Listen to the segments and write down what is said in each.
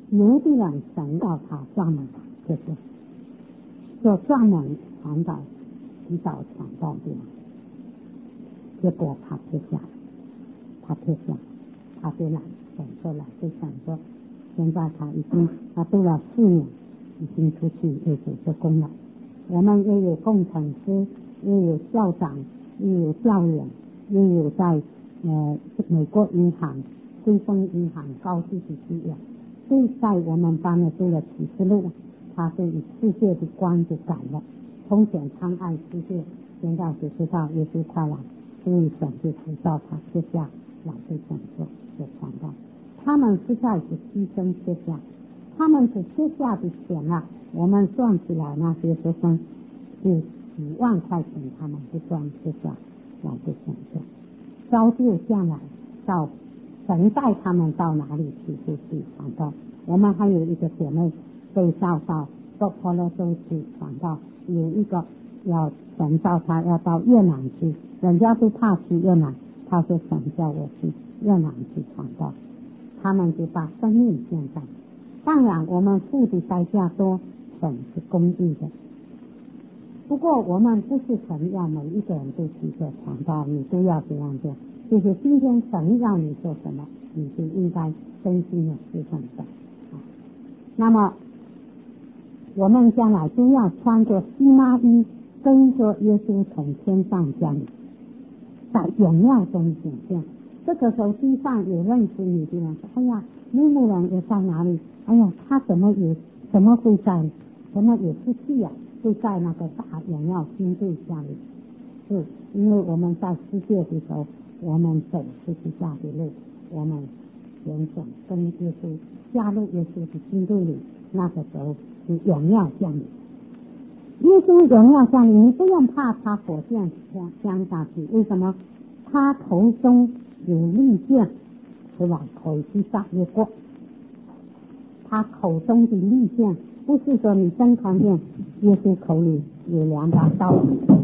有的人想到他专门就专门传导提早传道的，结果他退下，他就来就想说，现在他读了4年，已经出去为主做工了。我们也有工程师，也有校长，也有教员，也有在美国银行、汇丰银行高级的职员。所以在我们班呢读了启示录，他对于世界的观就改了，从前贪爱世界，现在就知道耶稣快来，所以神就知道他接下来就这样做传道。他们实在是牺牲接下，他们是接下的钱啊，我们算起来那些学生是几万块钱，他们就算接下来就这样做，招就将来到神带他们到哪里去就去传道。我们还有一个姐妹被召到多婆罗洲去传道，有一个要神召他要到越南去，人家都怕去越南，他说神叫我去越南去传道，他们就把生命献上。当然我们付的代价多，神是公义的。不过我们不是神要每一个人都去做传道，你都要这样做，就是今天神要你做什么，你就应该真心的去奉献。那么我们将来都要穿着细麻衣，跟着耶稣从天上降临，在荣耀中显现。这个时候地上有认识你的人说，哎呀，牧人也在哪里？哎呀，他怎么会在，怎么也是去啊，会在那个大荣耀军队下里。是因为我们在世界的时候，我们走十字架的路，我们选择跟耶稣加入耶稣的军队里，那个时候是荣耀降临。耶稣荣耀降临，你不用怕他火箭降下去，为什么？他头中有利剑，是吧？可以去杀越过。他口中的利剑，不是说你真看见耶稣口里有2把刀，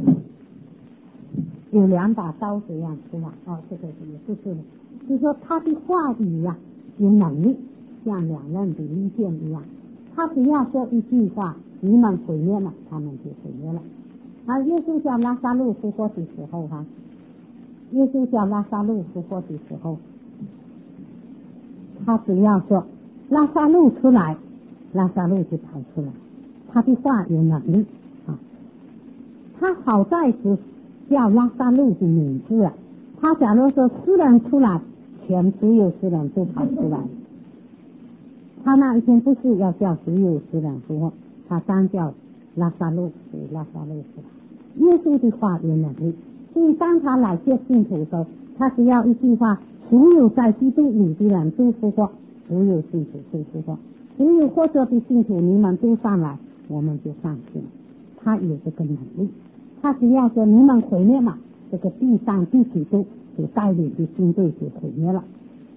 有2把刀这样是吧？这个也不是的，就是说他的话语啊，有能力，像2刃的利剑一样。他只要说一句话，你们毁灭了，他们就毁灭了。耶稣叫拉撒路复活的时候他只要说拉撒路出来，拉撒路就跑出来。他的话有能力他好在是叫拉撒路的名字啊。他假如说4人出来，全所有4人都跑出来。他那一天不是要叫所有4人复活，他单叫拉撒路，所以拉撒路出来。耶稣的话有能力，所以当他来接信徒的时候，他只要一句话，所有在基督里的人都复活，所有信徒都复活，所有活着的信徒你们都上来，我们就上去了。他有这个能力，他只要说你们毁灭嘛，这个地上第几度就带领的军队就毁灭了。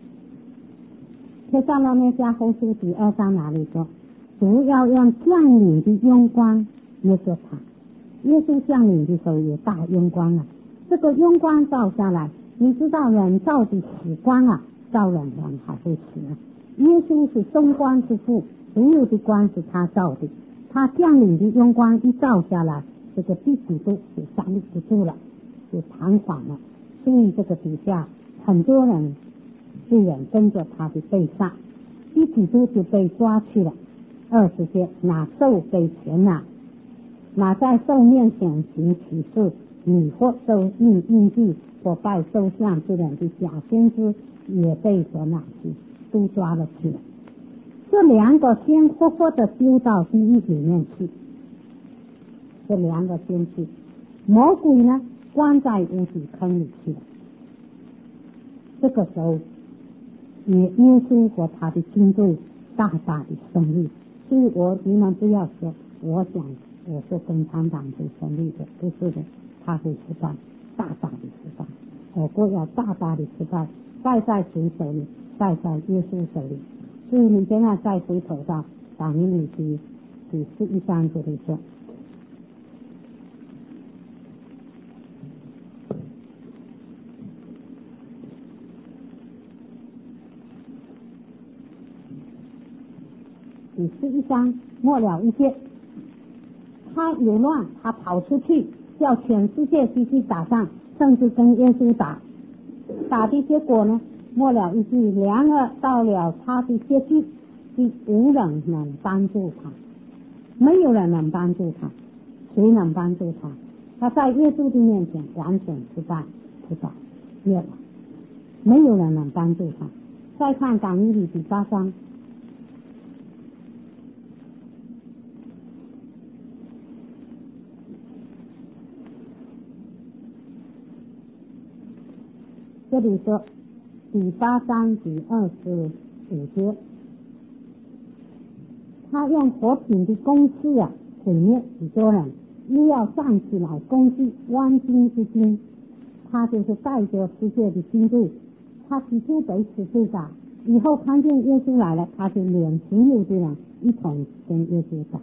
帖撒罗尼迦后书第2章哪里说，主要用降临的荣光约瑟他。耶稣降临的时候有大荣光啊，这个荣光照下来，你知道人照的死光啊，照人还会死啊。耶稣是中光之父，所有的光是他照的，他降临的荣光一照下来，这个第几度就站不住了，就瘫痪了。所以这个底下很多人罪人跟着他的被杀，第几度就被抓去了。20节，拿兽给钱拿在兽面前行奇事，迷惑兽印记或拜兽像之人的假先知也被所拿去，都抓了去了。这2个先活活的丢到地狱里面去，这2个先去，魔鬼呢关在无底坑里去了。这个时候耶稣和他的军队大大的胜利。所以你们不要说我想我是共产党会胜利的，不是的，他会失败，大大的失败。我国要大大的失败，败在谁手里？败在耶稣手里。所以你现在再回头到但以理第11章这里说， 第11章末了一节，他有乱，他跑出去叫全世界去打仗，甚至跟耶稣打的结果呢，末了一句，然而到了他的结局，无人能帮助他，没有人能帮助他，谁能帮助他？他在耶稣的面前完全失败扑倒灭了，没有人能帮助他。再看但以理第8章，这里说第8章第25节，他用和平的攻势毁灭许多人，又要站起来攻击万军之君。他就是带着世界的军队，他起初被死对打，以后看见耶稣来了，他就连所有的人一同跟耶稣打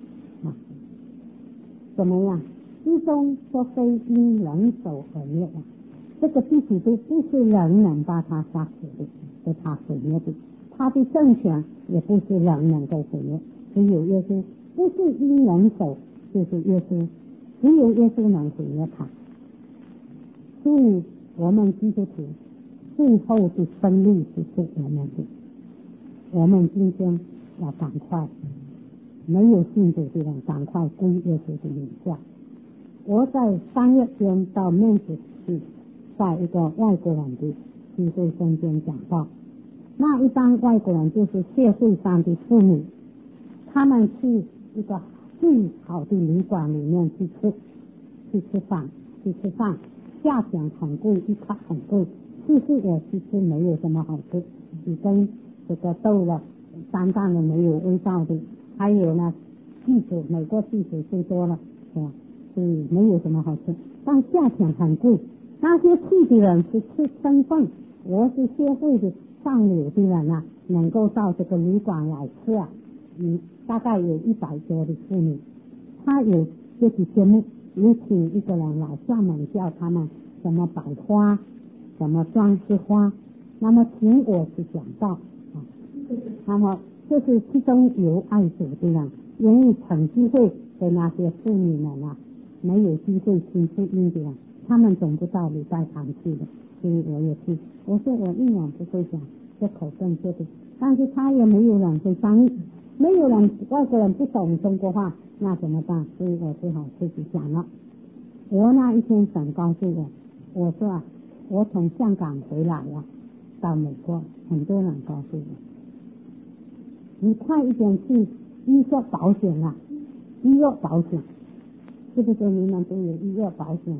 怎么样？最终说非因人手而灭了，这个地主都不是人能把他杀死的，是他毁灭的，他的政权也不是人能够毁灭，只有耶稣，不是因人手就是耶稣，只有耶稣能毁灭他。所以我们基督徒最后的胜利是我们的，我们今天要赶快，没有信主的人赶快归耶稣的名下。我在3月间到面子去，在一个外国人的聚会中间讲到，那一帮外国人就是谢会上的妇女，他们去一个最好的旅馆里面去吃饭，价钱很贵，一卡很贵，其实我去吃没有什么好吃，只跟这个豆了淡淡的没有味道的，还有呢汽水，美国汽水最多了，是吧？所以没有什么好吃，但价钱很贵。那些去的人是吃身份，我是社会的上流的人能够到这个旅馆来吃大概有100多的妇女，他有这些节目，有请一个人来专门教他们怎么摆花，怎么装饰花，那么请我去讲道那么这是其中有爱主的人愿意捧机会给那些妇女们没有机会听福音的人，他们总不到礼拜堂去的，所以我也去。我说我一晚不会讲这口正确的，但是他也没有人会翻译，没有人，外国人不懂中国话，那怎么办？所以我只好自己讲了。我那一天很告诉我说我从香港回来到美国，很多人告诉我，你快一点去医疗保险医疗保险，是不是你们都有医疗保险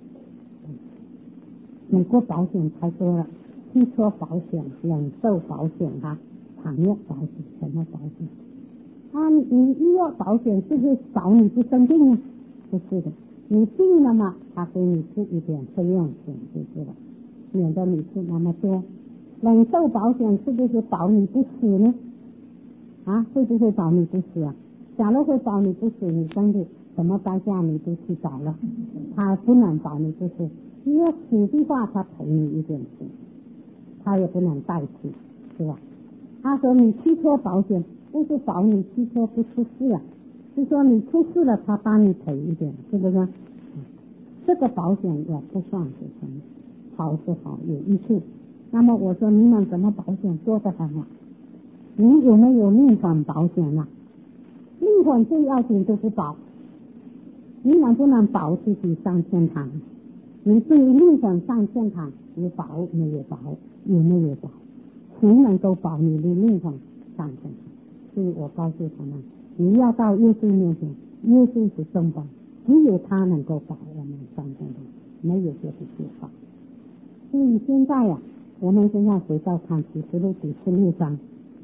美国保险太多了，汽车保险、人寿保险产业保险，什么保险你医疗保险是不是保你不生病不是的，你病了嘛，他给你付一点费用钱就是了，免得你付那么多。人寿保险是不是保你不死呢？会不会保你不死假如会保你不死，你真的什么代价你都去找了，他不能保你不死。你要死的话，他赔你一点钱，他也不能代替，是吧？他说你汽车保险不是保你汽车不出事是说你出事了，他帮你赔一点，是不是？这个保险也不算是什么，好是好，有益处。那么我说你们什么保险做得很好？你有没有命款保险命款最要紧就是保，你能不能保自己上天堂？你对于命款上天堂有保没有保？有没有保？谁能够保你的命款上天堂？所以我告诉他们，你要到耶稣面前，耶稣是中保，只有他能够保我们上天堂，没有别的办法。所以现在我们现在回到看启示录第16章，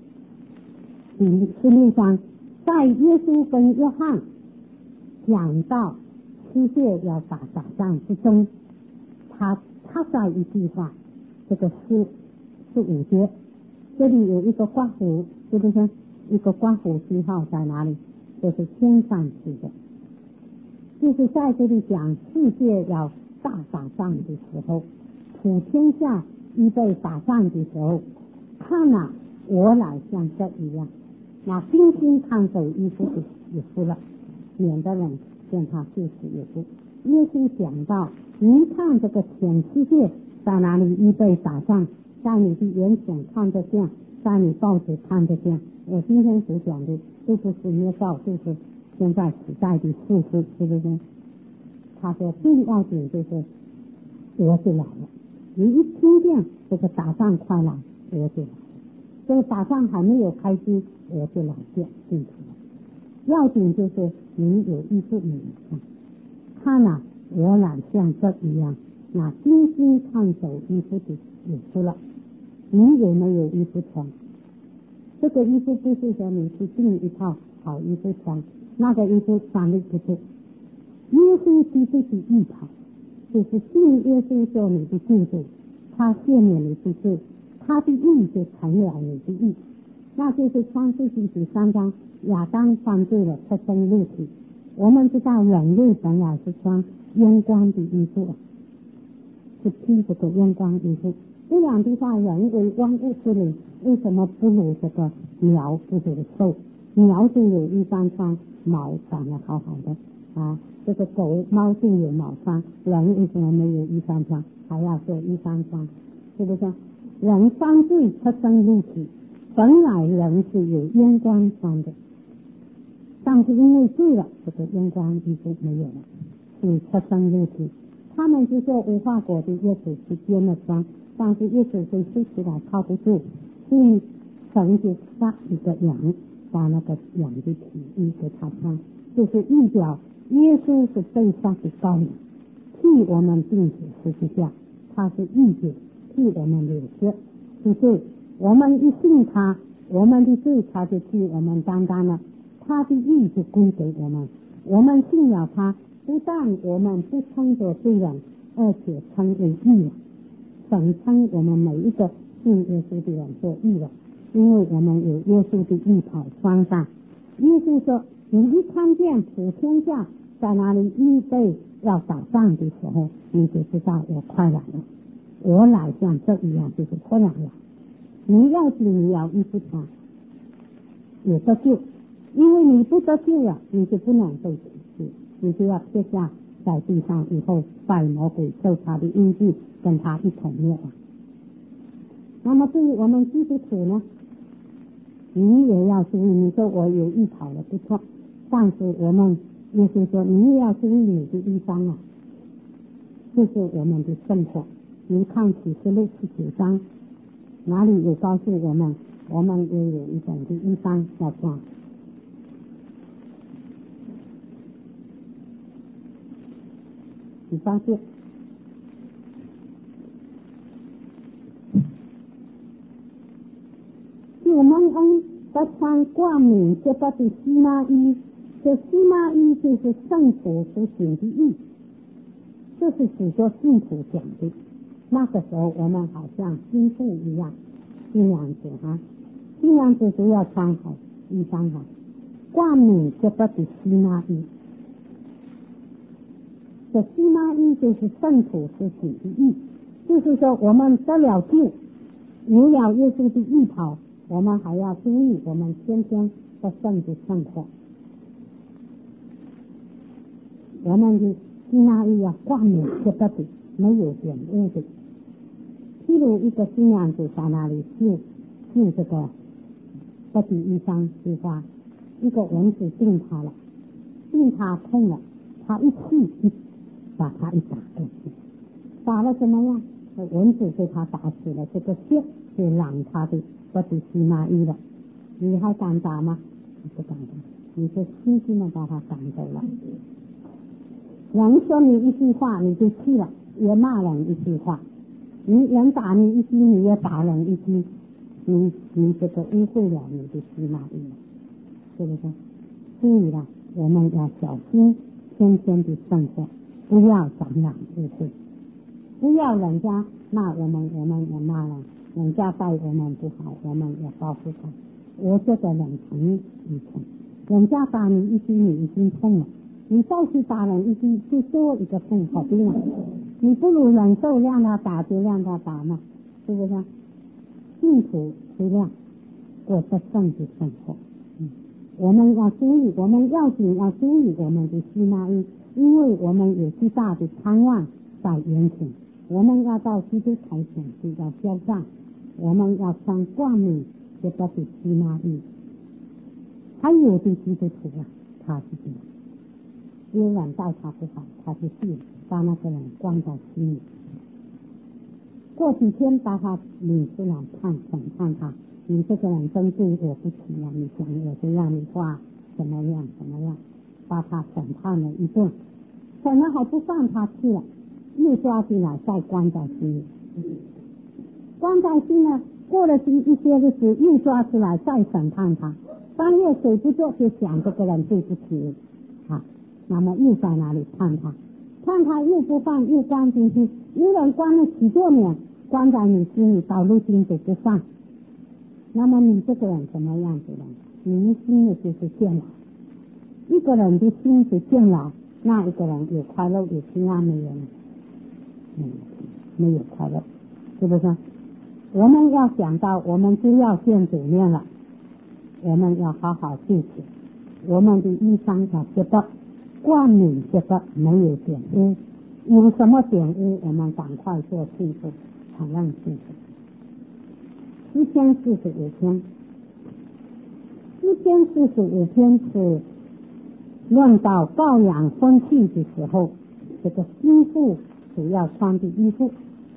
在耶稣跟约翰讲到世界要打仗之中，他在一句话，这个15节，这里有一个括弧，是不是？一个括弧记号在哪里？就是天上去的，就是在这里讲世界要打仗的时候，普天下预备打仗的时候，看我来像这一样， 那精心看守衣服的也是了，免得人见他就死也是。耶稣讲到，你看这个全世界在哪里预备打仗，在你的眼前看得见，在你报纸看得见。我今天所讲的都不是捏造，就是现在时代的事实，是不是？他说重要点就是我就来了，你一听见这个打仗快来，我就来了。这个打仗还没有开机，我就来进去了。要紧就是你有一副眼看，看啊，我乃像这一样，那精心看守衣服的也是了。你有没有衣服穿？这个衣服不是说你去订一套好衣服穿，那个衣服穿的不对。耶稣基督的衣袍，就是信耶稣做你的救主，他赦免你的罪，他的义就成了你的义。那就是创世纪第3章，亚当犯罪了，出生入体。我们知道人类本来是穿阳光的衣服，是披这个阳光衣服。这样的话，人为万物之灵，为什么不如这个鸟不如兽？鸟就有衣裳穿，毛长得好好的啊。这个狗猫就有毛穿，人为什么没有衣裳穿，还要做衣裳穿？是不是？人犯罪出生入体，本来人是有阳光穿的，但是因为罪了，这个阳光衣服没有了，所以出生入体。他们就做无花果的叶子去编了装，但是叶子被收起来靠不住，所以神就杀一个羊，把那个羊的皮衣给他穿，就是预表耶稣是被杀的羔羊，替我们钉死十字架，他是义子，替我们流血，就是我们一信他，我们的罪他就替我们担当了，他的义就归给我们。我们信了他，不但我们不称作罪人，而且称为义人。神称我们每一个信耶稣的人做义人，因为我们有耶稣的义袍穿上。耶稣说，你一看见普天下在哪里预备要打仗的时候，你就知道我快来了。我来像这一样，就是快来了。你要是你要一不穿，也得救，因为你不得救了，你就不能被启示，你就要撇下在地上以后拜魔鬼，受他的印记，跟他一同灭亡。那么对于我们基督徒呢，你也要注意，你说我有衣袍了不错，但是我们耶稣说你也要注意你的衣裳啊，就是我们的生活。你看启示录19章哪里有告诉我们，我们也有一种的衣裳要穿。18节，我们得穿冠冕结巴的西麻衣，这西麻衣就是圣徒所行的义，这是许多信徒讲的。那个时候我们好像新妇一样，新娘子哈，新娘子就要穿好衣裳好，冠冕结巴的西麻衣。这西麻衣就是圣徒所行的义，就是说我们得了救，有了耶稣的义袍，我们还要注意我们天天的圣的生活。我们的西麻衣要冠冕结巴的，没有玷污的。譬如一个新娘子在那里绣这个这的衣裳绣花，一个蚊子叮她了，叮她痛了，她一气把她一打过去，打了怎么样？蚊子被她打死了，这个血就染她的这的西麻衣了。你还敢打吗？你不敢打，你就轻轻的把她赶走了。人说你一句话你就气了，也骂人一句话，人打你一句，你也打人一句，你这个污秽了你的西麻衣，是不是？所以呢，我们要小心天天的生活，不要长染污秽，不要人家骂我们也骂人，人家待我们不好，我们也报复他。我这个人疼你疼，人家打你一句，你已经痛了，你再去打人一句，就多一个痛，好不了。你不如忍受，让他打就让他打嘛，是不是？幸福质量过得圣的生活。 我们要注意，我们要紧要注意我们的吸纳意，因为我们有巨大的盼望在眼前，我们要到基督台前去要交账，我们要穿冠冕这个是吸纳意。还有的基督徒啊，他是这样，有人待他不好，他就去把那个人关在心里。过几天把他领出来审判他，你这个人真对我不起啊！你想我就让你画怎么样，把他审判了一顿，审了还不放他去了，又抓进来再关在心里，关在心呢，过了一些日子又抓出来再审判他，半夜睡不着就想这个人对不起啊，那么又在哪里判他又不放又关进去，有人关了许多年，关在你心里到如今都不放，那么你这个人什么样子的？你心里就是监牢。一个人的心是监牢，那一个人有快乐有平安没有呢？没有快乐，是不是？我们要想到我们就要见主面了，我们要好好记起我们的衣裳要觉得冠冕觉得没有点污，有什么点污我们赶快做记住，承认记住。1045篇是论到羔羊婚庆的时候，这个新妇主要穿的衣服。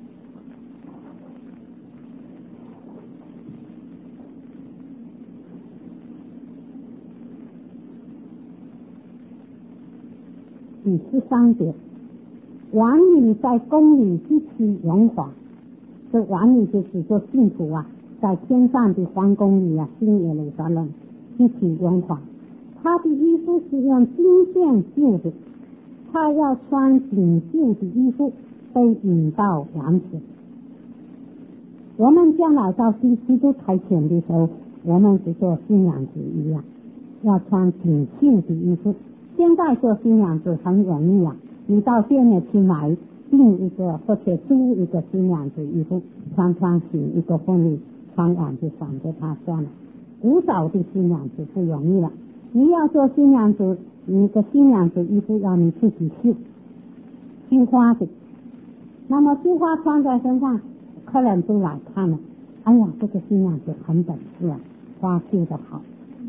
第13节，王女在宫里极其荣华，这王女就是说信徒啊，在天上的皇宫里啊，新耶路撒冷极其荣华。她的衣服是用金线绣的，她要穿锦绣的衣服被引到王前。我们将来到基督台前的时候，我们是做新娘子一样，要穿锦绣的衣服。现在做新娘子很容易啊，你到店里去买订一个或者租一个新娘子衣服，穿行一个婚礼，穿完就放着它算了。古早的新娘子不容易了，你要做新娘子，你的新娘子衣服要你自己绣花的，那么绣花穿在身上，客人都来看了，哎呀，这个新娘子很本事啊，花绣得好。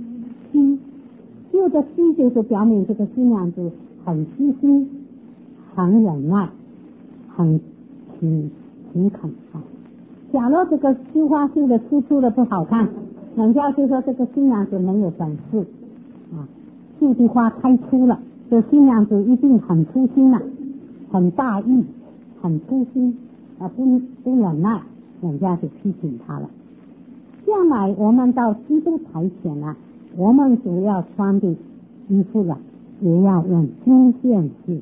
绣的细就是表明这个新娘子很细心，很忍耐，很勤恳啊。假如这个绣花绣的粗的不好看，人家就说这个新娘子没有本事啊，绣的花太粗了，这新娘子一定很粗心了，很大意，很粗心啊，不忍耐，人家就批评他了。将来我们到基督台前啊，我们主要穿的衣服啊，也要用金线绣的，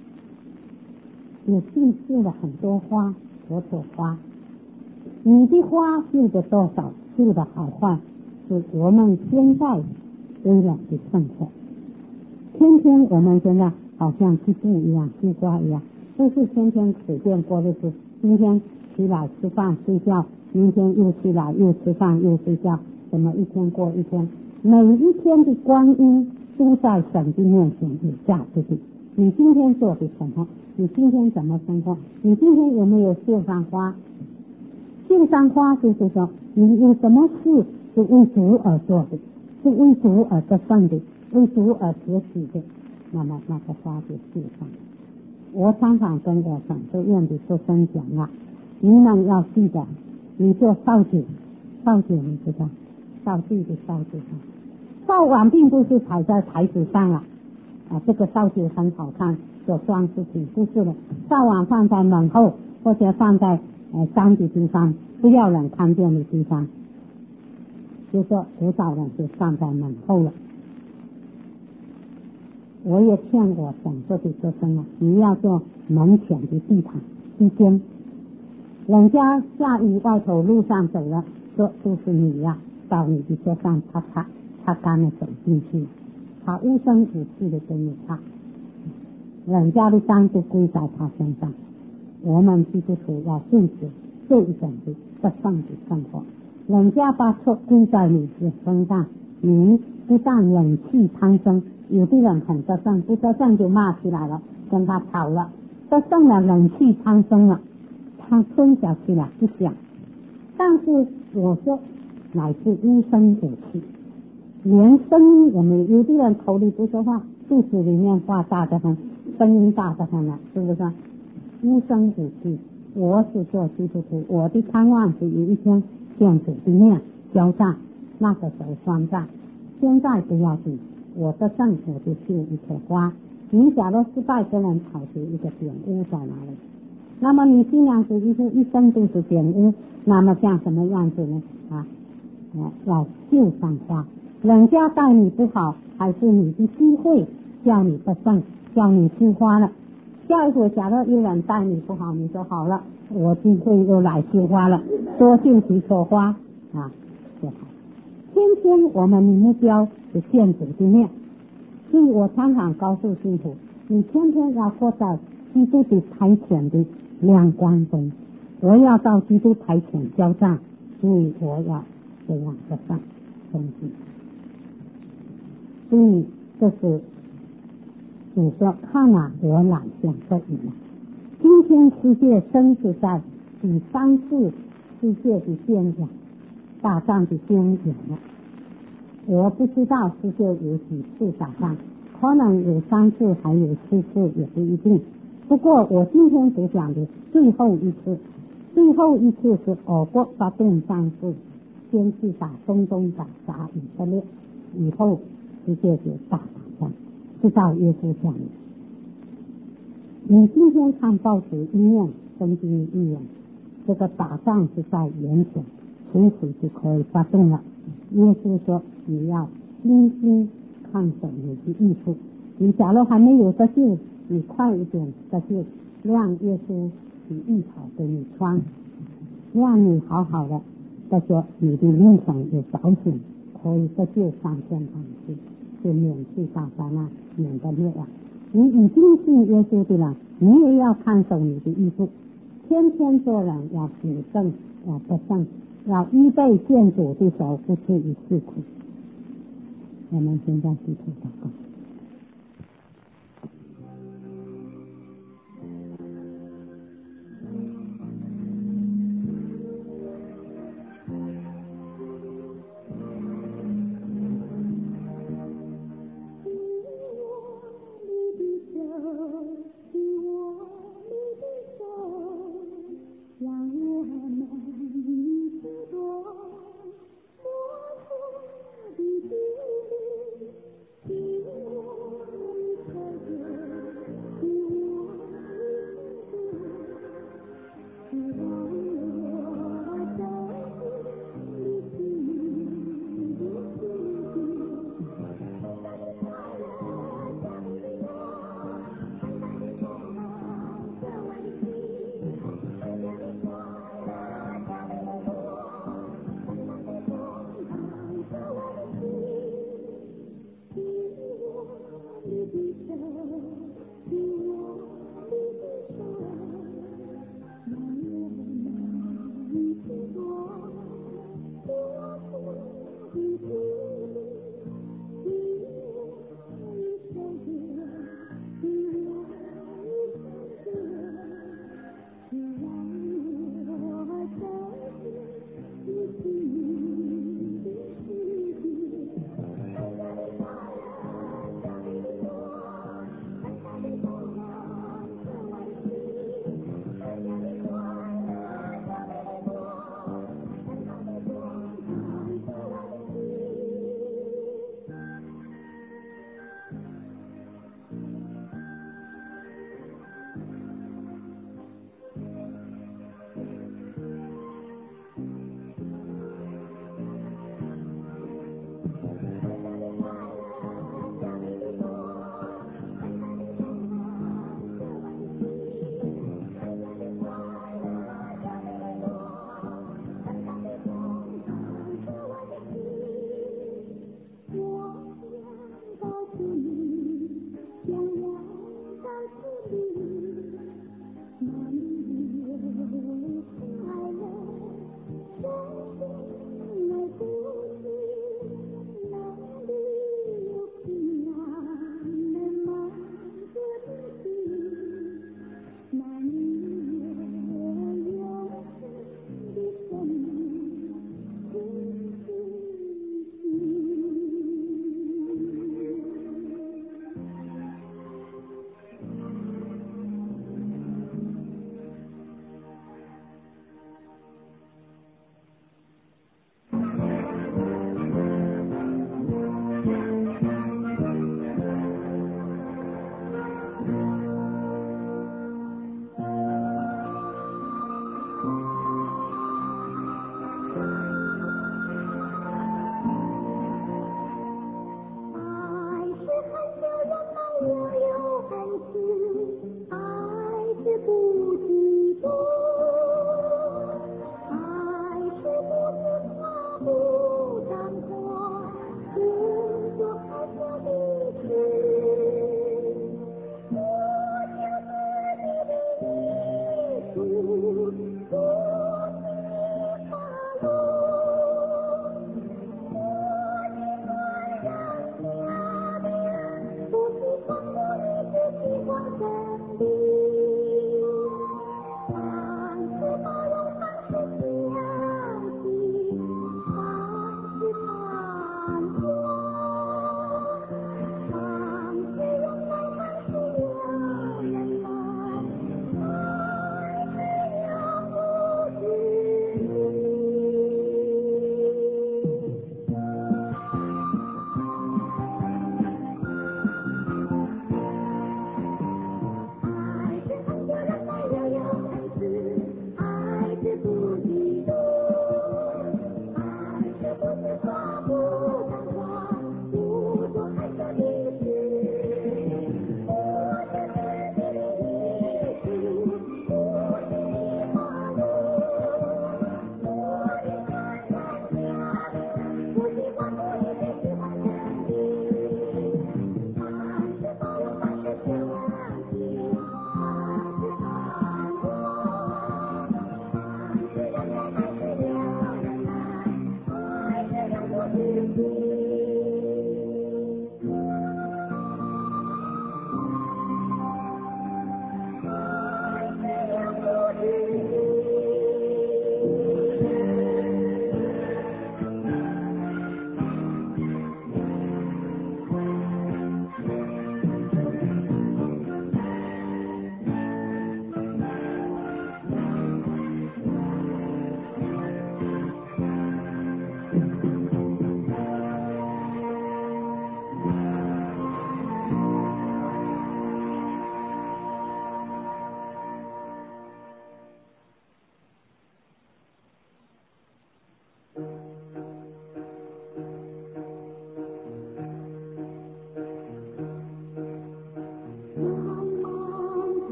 有绣了很多花，朵花。你的花绣的多少，绣的好坏，是我们现在为了的生活。天天我们现在好像织布一样，西瓜一样，都是天天随便过日子。今天起来吃饭睡觉，明天又起来又吃饭又睡觉，怎么一天过一天？每一天的光阴都在神的面前有价值的。你今天做的什么？你今天怎么生活？你今天有没有绣上花？绣上花就是说，你有什么事是为主而做的，是为主而得胜的，为主而学习的，那么那个花就绣上。我常常跟我省学院的学生讲啊，你们要记得，你做烧酒你知道，烧酒的烧酒上，烧完并不是摆在台子上了啊，这个烧酒很好看，做装饰品不是的，烧完放在门后或者放在脏的地方，不要人看见的地方，就说古早人就放在门后了。我也劝我省这的学生啊，你要做门前的地毯地间，人家下雨外头路上走了，说就是你呀，到你的车上擦干了走进去，他无声无息的给你擦，人家的脏就归在他身上。我们基督徒要顺着这一种的得胜的生活，人家把错归在你的身上，你不但忍气汤生，有的人很得胜，不得胜就骂起来了，跟他吵了，得胜了忍气汤生了，他吞下去了，不想。但是我说乃是无声无气，连声音也没有。有的人口里不说话，肚子里面话大得很，声音大得很了，是不是？无声无气。我是做基督徒，我的盼望是有一天见主的面交战，那个时候算账。现在不要紧，我的胜我就绣一朵花。你假如失败，跟人吵出一个点污在哪里？那么你尽量是一生都是点污，那么像什么样子呢？要绣上花。人家待你不好，还是你的机会叫你不胜，叫你绣花了。下一回假如有人待你不好，你说好了，我机会又来绣花了，多绣几朵花就好。天天我们的目标是见主的面，所以我常常告诉信徒，你天天要活在基督的台前的亮光中。我要到基督台前交战，所以我要这样的上东西。所以这是主说，看啊，我乃像这一样。今天世界正是在第三次世界的宣讲打仗的宣讲了。我不知道世界有几次打仗，可能有3次，还有4次，也不一定。不过我今天所讲的最后一次，最后一次是俄国发动战事，先去打中东，打以色列，以后世界就大打仗，直到耶稣降临。你今天看报纸一面，圣经一面，这个打仗是在眼前，随时就可以发动了。耶稣说，你要精心看守你的衣服，你假如还没有得救，你快一点得救，让耶稣的衣袍给你穿，让你好好的得着你的梦想有保险，可以得救上天堂去，就免去大灾难，免得灭亡。你已经信耶稣的人，你也要看守你的衣服，天天做人要谨慎，要得胜，要预备见主的时候，不至于吃苦。我们现在低头祷告。